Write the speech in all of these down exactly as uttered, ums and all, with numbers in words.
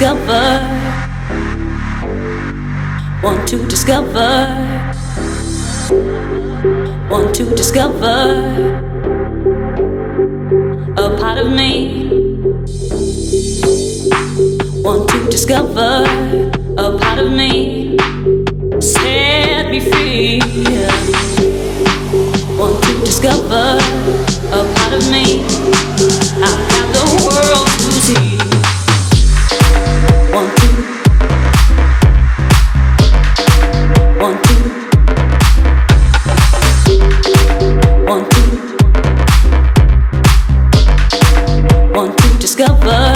discover, want to discover, want to discover a part of me. Want to discover a part of me. Set me free. Want to discover a part of me. I have the world to see. Want to, want to, want to, want to discover.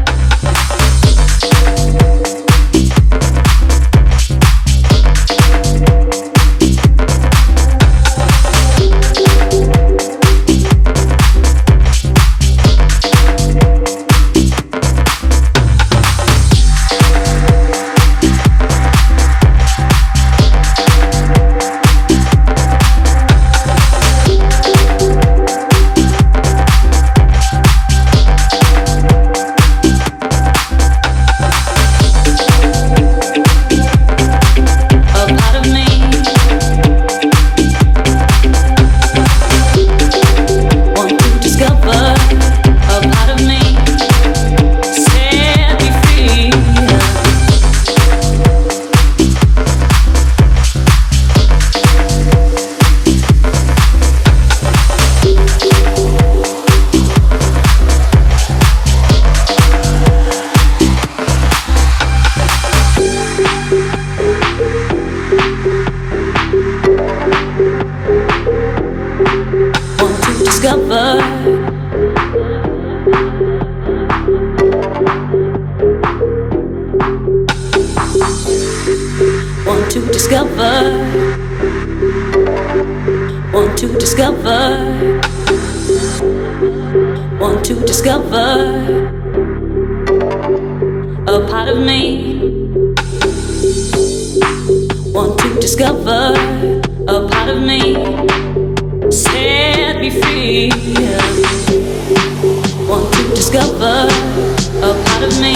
Want to discover, want to discover, want to discover a part of me. Want to discover a part of me. Set me free. Want to discover a part of me.